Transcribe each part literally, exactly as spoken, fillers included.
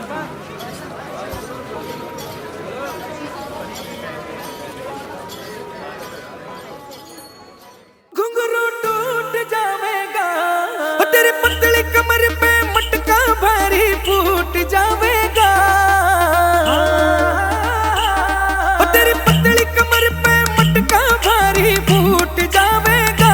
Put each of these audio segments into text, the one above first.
घुंघरू टूट जावेगा और तेरी पतली कमर पे मटका भारी फूट जावेगा। और तेरी पतली कमर पे मटका भारी फूट जावेगा।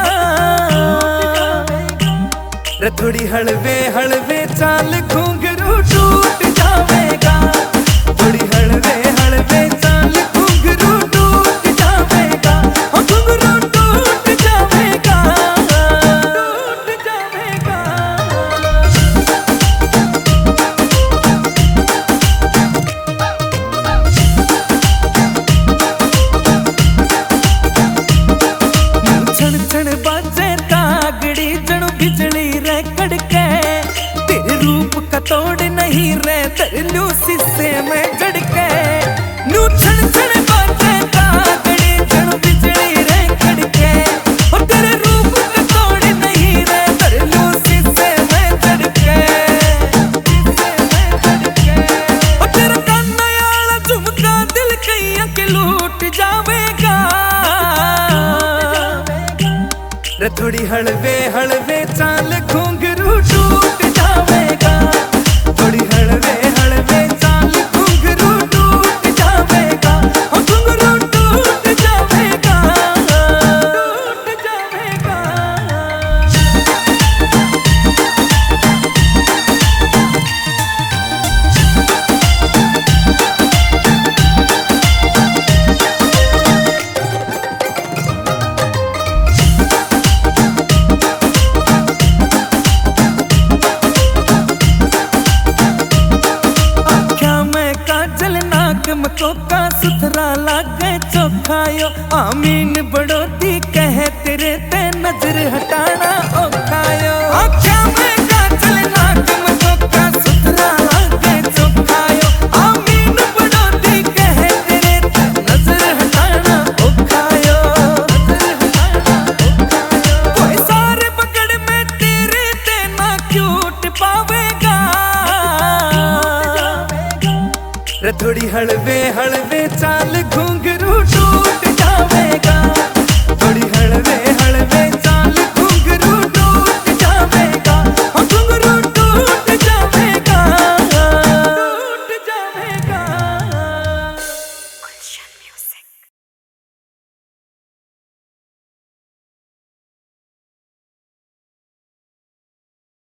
रे थोड़ी हलवे हलवे चाल घुंघरू टूट जावेगा। थोड़ी हलवे हलवे चाल घुंघरू टूट जावेगा। और घुंघरू टूट जावेगा, टूट जावेगा। छण छण बाजे तागड़ी जणु बिजली रे कड़के। तेरे रूप का तोड़ नहीं रे तरलू शीशे में जड़के। नू छण छण बाजे तागड़ी जणु बिजली रे कड़के। और तेरे रूप का तोड़ नहीं रे तरलू शीशे में जड़के, शीशे में जड़के। और तेरा काना याला झुमका दिल कईया के लूट जावेगा। रे थोड़ी हलवे हलवे चाल घुंघरू टूट जावेगा। थोड़ी हलवे हलवे चाल घुंघरू टूट जावेगा। और घुंघरू टूट जावेगा, टूट जावेगा। मकोका सुथरा लागे चोखायो। आमीन बड़ोती कहे तेरे ते नजर हटाना ओखायो। आख्या में काजल नाक मकोका सुथरा लागे चोखायो। आमीन बड़ोती कहे तेरे ते नजर हटाना ओखायो, नजर हटाना ओखायो। कोई सारे पकड़ में तेरे ते ना क्यूट पावेगा। रे थोड़ी हलवे हलवे चाल घुंघरू टूट जावेगा।